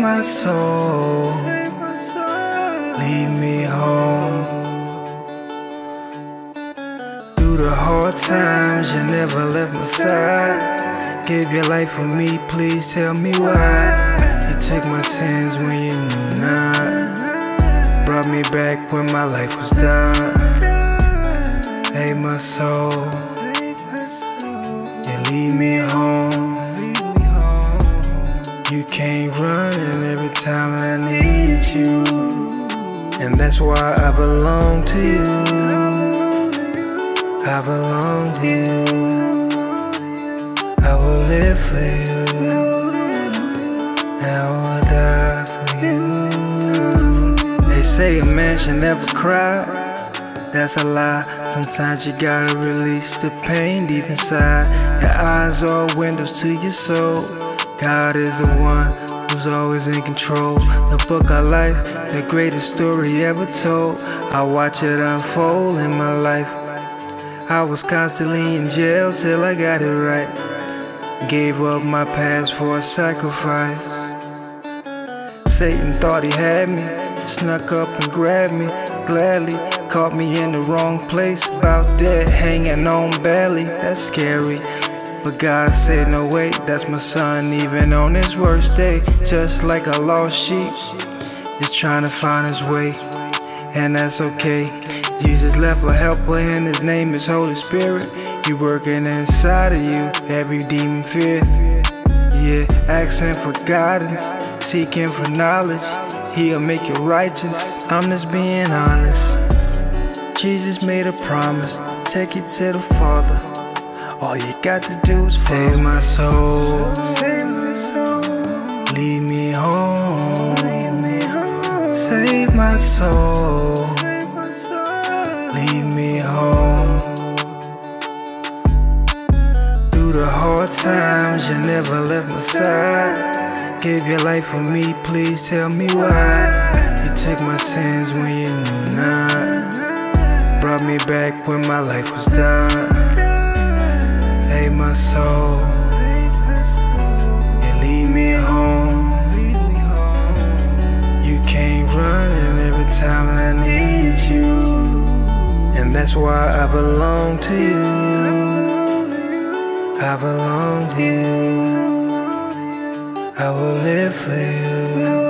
my soul, lead me home. Through the hard times, you never left my side. Gave your life for me, please tell me why. You took my sins when you knew not. Brought me back when my life was done. Hey, my soul, you lead me home. You can't run, and every time I need you, and that's why I belong to you. I belong to you. I will live for you. I will die for you. They say a man should never cry. That's a lie. Sometimes you gotta release the pain deep inside. Your eyes are windows to your soul. God is the one who's always in control. The book of life, the greatest story ever told. I watch it unfold in my life. I was constantly in jail till I got it right. Gave up my past for a sacrifice. Satan thought he had me, snuck up and grabbed me gladly. Caught me in the wrong place, about dead, hanging on barely. That's scary. But God said, no wait, that's my son, even on his worst day. Just like a lost sheep, just trying to find his way, and that's okay. Jesus left a helper, and his name is Holy Spirit. He working inside of you, every demon fear. Yeah, asking for guidance, seeking for knowledge. He'll make you righteous. I'm just being honest. Jesus made a promise to take you to the Father. All you got to do is save my soul, lead me home. Save my soul, lead me home. Through the hard times, you never left my side. Gave your life for me, please tell me why. You took my sins when you knew not. Brought me back when my life was done. Hey, my soul, you lead me home. You can't run, and every time I need you, and that's why I belong to you. I belong to you. I will live for you.